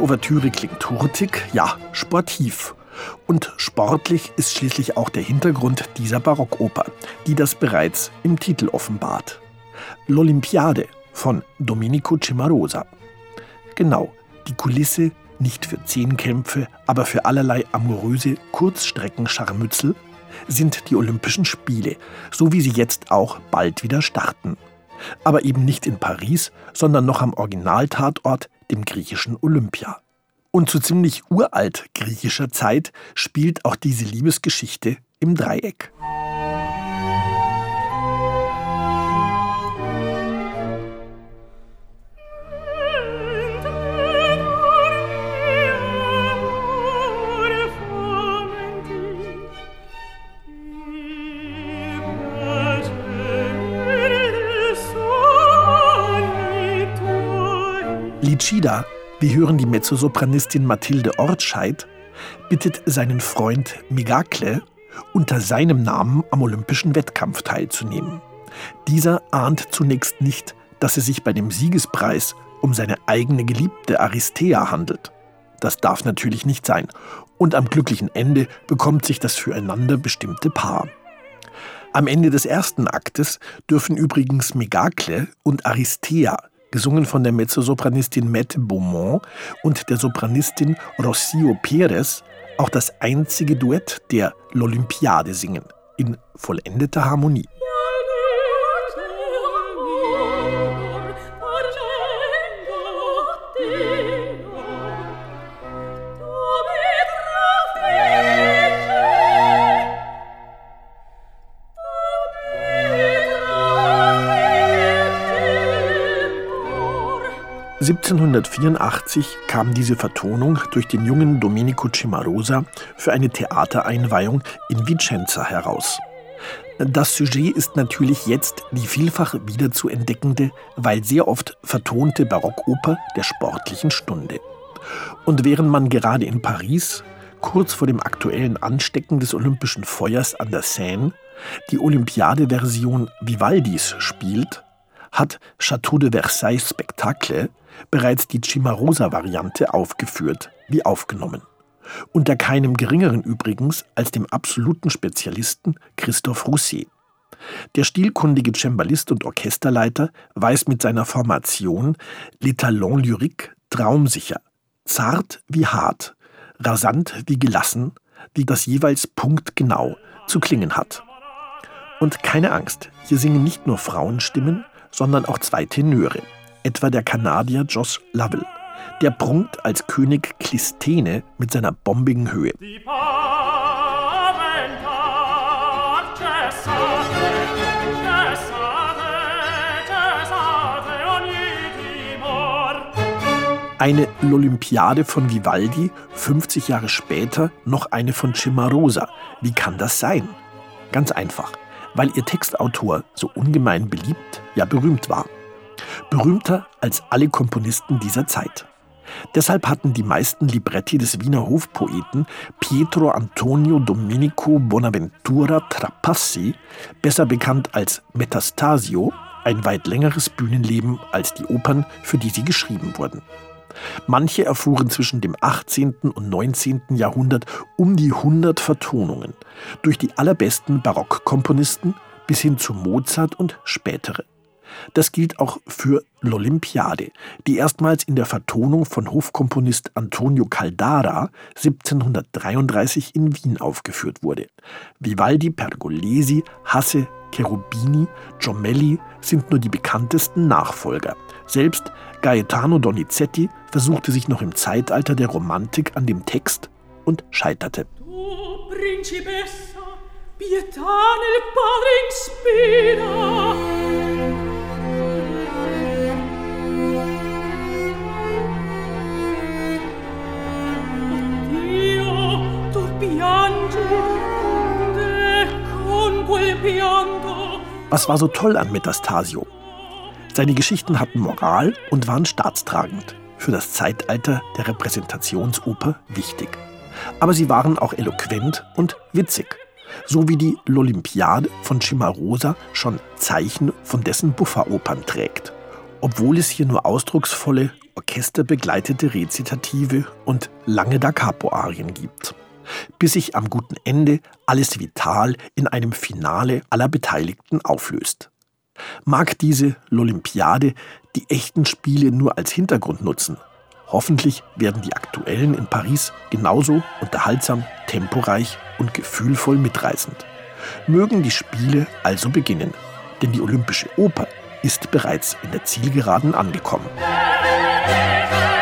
Ouvertüre klingt hurtig, ja, sportiv. Und sportlich ist schließlich auch der Hintergrund dieser Barockoper, die das bereits im Titel offenbart. L'Olympiade von Domenico Cimarosa. Genau, die Kulisse nicht für Zehnkämpfe, aber für allerlei amoröse Kurzstrecken-Scharmützel sind die Olympischen Spiele, so wie sie jetzt auch bald wieder starten. Aber eben nicht in Paris, sondern noch am Originaltatort, dem griechischen Olympia. Und zu ziemlich uralt griechischer Zeit spielt auch diese Liebesgeschichte im Dreieck. Licida, wir hören die Mezzosopranistin Mathilde Ortscheid, bittet seinen Freund Megakle, unter seinem Namen am olympischen Wettkampf teilzunehmen. Dieser ahnt zunächst nicht, dass es sich bei dem Siegespreis um seine eigene Geliebte Aristea handelt. Das darf natürlich nicht sein. Und am glücklichen Ende bekommt sich das füreinander bestimmte Paar. Am Ende des ersten Aktes dürfen übrigens Megakle und Aristea, gesungen von der Mezzosopranistin Mette Beaumont und der Sopranistin Rocio Perez, auch das einzige Duett der L'Olympiade singen, in vollendeter Harmonie. 1784 kam diese Vertonung durch den jungen Domenico Cimarosa für eine Theatereinweihung in Vicenza heraus. Das Sujet ist natürlich jetzt die vielfach wiederzuentdeckende, weil sehr oft vertonte Barockoper der sportlichen Stunde. Und während man gerade in Paris, kurz vor dem aktuellen Anstecken des olympischen Feuers an der Seine, die Olympiade-Version Vivaldis spielt, hat Château de Versailles Spectacle bereits die Cimarosa-Variante aufgeführt wie aufgenommen. Unter keinem geringeren übrigens als dem absoluten Spezialisten Christophe Rousset. Der stilkundige Cembalist und Orchesterleiter weiß mit seiner Formation Les Talents Lyriques traumsicher, zart wie hart, rasant wie gelassen, wie das jeweils punktgenau zu klingen hat. Und keine Angst, hier singen nicht nur Frauenstimmen, sondern auch zwei Tenöre, etwa der Kanadier Josh Lovell. Der prunkt als König Klistene mit seiner bombigen Höhe. Eine L'Olympiade von Vivaldi, 50 Jahre später noch eine von Cimarosa. Wie kann das sein? Ganz einfach, weil ihr Textautor so ungemein beliebt, ja berühmt war. Berühmter als alle Komponisten dieser Zeit. Deshalb hatten die meisten Libretti des Wiener Hofpoeten Pietro Antonio Domenico Bonaventura Trapassi, besser bekannt als Metastasio, ein weit längeres Bühnenleben als die Opern, für die sie geschrieben wurden. Manche erfuhren zwischen dem 18. und 19. Jahrhundert um die 100 Vertonungen, durch die allerbesten Barockkomponisten bis hin zu Mozart und spätere. Das gilt auch für L'Olympiade, die erstmals in der Vertonung von Hofkomponist Antonio Caldara 1733 in Wien aufgeführt wurde. Vivaldi, Pergolesi, Hasse, Cherubini, Jommelli sind nur die bekanntesten Nachfolger. Selbst Gaetano Donizetti versuchte sich noch im Zeitalter der Romantik an dem Text und scheiterte. Tu, Principessa, pietà nel Padre inspira. Was war so toll an Metastasio? Seine Geschichten hatten Moral und waren staatstragend, für das Zeitalter der Repräsentationsoper wichtig. Aber sie waren auch eloquent und witzig, so wie die L'Olympiade von Cimarosa schon Zeichen von dessen Buffa-Opern trägt, obwohl es hier nur ausdrucksvolle orchesterbegleitete Rezitative und lange Da Capo-Arien gibt. Bis sich am guten Ende alles vital in einem Finale aller Beteiligten auflöst. Mag diese L'Olympiade die echten Spiele nur als Hintergrund nutzen? Hoffentlich werden die aktuellen in Paris genauso unterhaltsam, temporeich und gefühlvoll mitreißend. Mögen die Spiele also beginnen, denn die Olympische Oper ist bereits in der Zielgeraden angekommen.